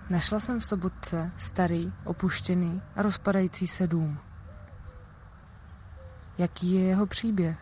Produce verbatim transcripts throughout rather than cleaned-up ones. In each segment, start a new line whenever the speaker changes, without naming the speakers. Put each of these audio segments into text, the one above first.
Našla jsem v Sobotce starý, opuštěný a rozpadající se dům. Jaký je jeho příběh?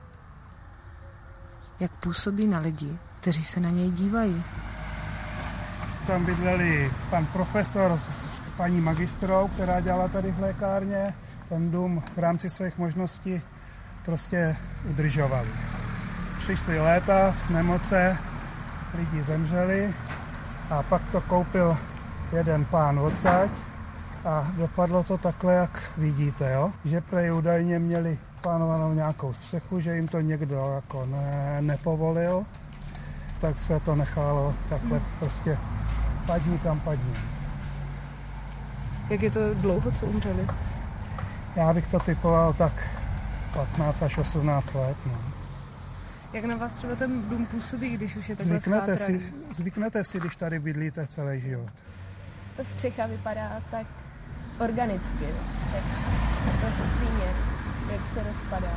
Jak působí na lidi, kteří se na něj dívají?
Tam bydleli pan profesor s paní magistrou, která dělala tady v lékárně. Ten dům v rámci svých možností prostě udržovali. Přišly léta, nemoce, lidi zemřeli a pak to koupil jeden pán odsaď a dopadlo to takhle, jak vidíte, jo? Že prej údajně měli plánovanou nějakou střechu, že jim to někdo jako ne, nepovolil, tak se to nechalo takhle prostě padni kam padni.
Jak je to dlouho, co umřeli?
Já bych to typoval tak patnáct až osmnáct let. No.
Jak na vás třeba ten dům působí, když už je takhle
zvyknete si, zvyknete si, když tady bydlíte celý život.
Ta střecha vypadá tak organicky, tak ta stejně, jak se rozpadá.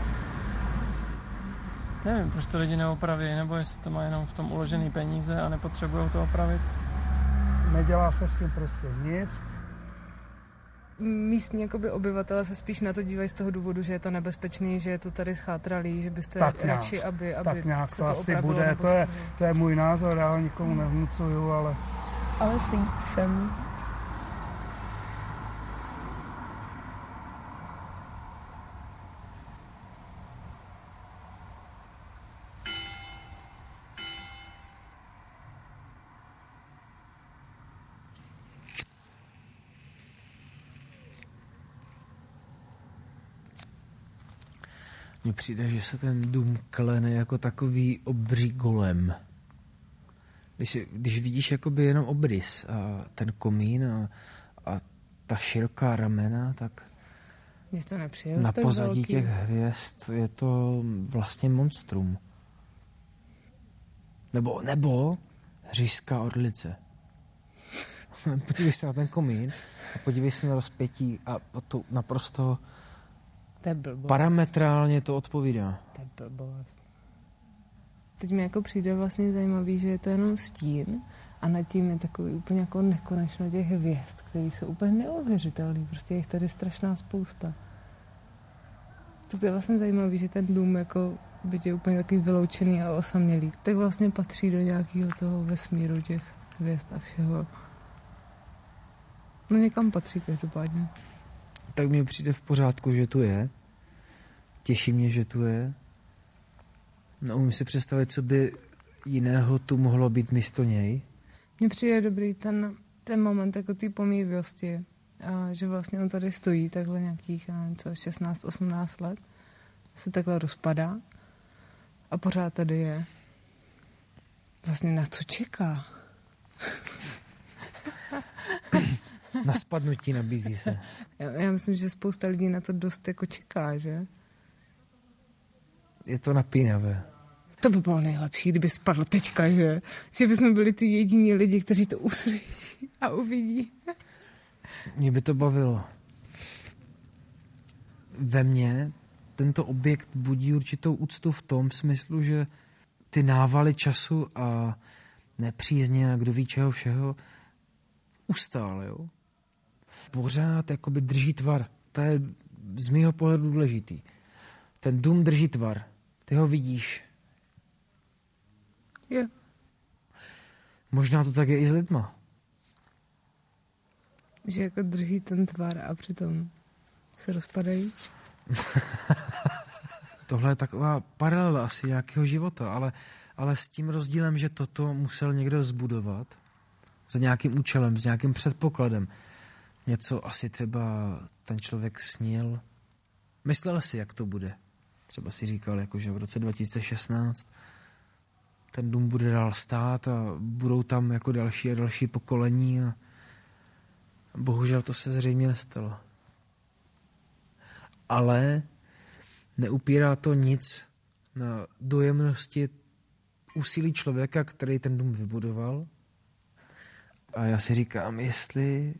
Nevím, proč to lidi neopraví, nebo jestli to má jenom v tom uložený peníze a nepotřebují to opravit.
Nedělá se s tím prostě nic.
Místní jakoby obyvatele se spíš na to dívají z toho důvodu, že je to nebezpečný, že je to tady schátralý, že byste
tak
radši,
nějak,
aby, aby
tak nějak
se
to,
to
asi
opravilo.
bude, to je, to je můj názor, já ho nikomu nevnucuju, ale...
Ale si jsem.
Mně přijde, že se ten dům klene jako takový obří golem. Když, když vidíš jakoby jenom obrys a ten komín a, a ta široká ramena, tak
Mě to nepřijel,
na
tak
pozadí
velký.
těch hvězd je to vlastně monstrum. Nebo, nebo říšská orlice. Podívej se na ten komín a podívej se na rozpětí a to naprosto
To je blbost.
parametrálně to odpovídá.
To je blbost. Teď mi jako přijde vlastně zajímavý, že je to jenom stín a nad tím je takový úplně jako nekonečno těch hvězd, které jsou úplně neuvěřitelné. Prostě je jich tady strašná spousta. Tak to je vlastně zajímavý, že ten dům jako byť je úplně takový vyloučený a osamělý, tak vlastně patří do nějakého toho vesmíru těch hvězd a všeho. No někam patří každopádně.
Tak mi přijde v pořádku, že tu je. Těší mě, že tu je. No, umím si představit, co by jiného tu mohlo být místo něj.
Mně přijde dobrý ten, ten moment jako té pomývavosti, a že vlastně on tady stojí takhle nějakých nevím, co, šestnáct osmnáct let, se takhle rozpadá a pořád tady je. Vlastně na co čeká?
Na spadnutí nabízí se.
Já, já myslím, že spousta lidí na to dost jako čeká, že?
Je to napínavé.
To by bylo nejlepší, kdyby spadlo teďka, že? Že bychom byli ty jediní lidi, kteří to uslyší a uvidí.
Mě by to bavilo. Ve mně tento objekt budí určitou úctu v tom smyslu, že ty návaly času a nepřízně a kdo ví čeho všeho ustále, jo? Pořád jakoby drží tvar. To je z mýho pohledu důležitý. Ten dům drží tvar. Ty ho vidíš.
Jo.
Možná to tak je i s lidma.
Že jako drží ten tvar a přitom se rozpadají.
Tohle je taková paralela asi nějakého života, ale, ale s tím rozdílem, že toto musel někdo zbudovat za nějakým účelem, s nějakým předpokladem. Něco asi třeba ten člověk snil. Myslel si, jak to bude. Třeba si říkal, jako, že v roce dva tisíce šestnáct ten dům bude dál stát a budou tam jako další a další pokolení a bohužel to se zřejmě nestalo. Ale neupírá to nic na dojemnosti úsilí člověka, který ten dům vybudoval. A já si říkám, jestli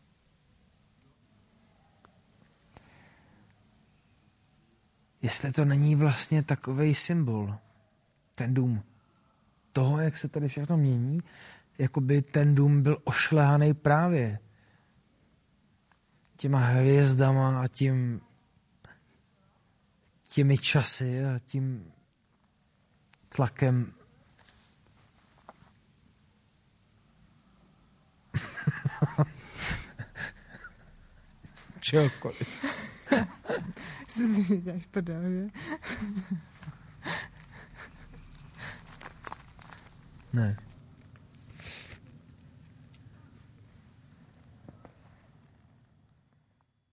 jestli to není vlastně takovej symbol, ten dům, toho, jak se tady všechno mění, jakoby ten dům byl ošlehaný právě těma hvězdama a tím těmi časy a tím tlakem. Čokoliv.
Jsi si děláš prdel, že?
Ne.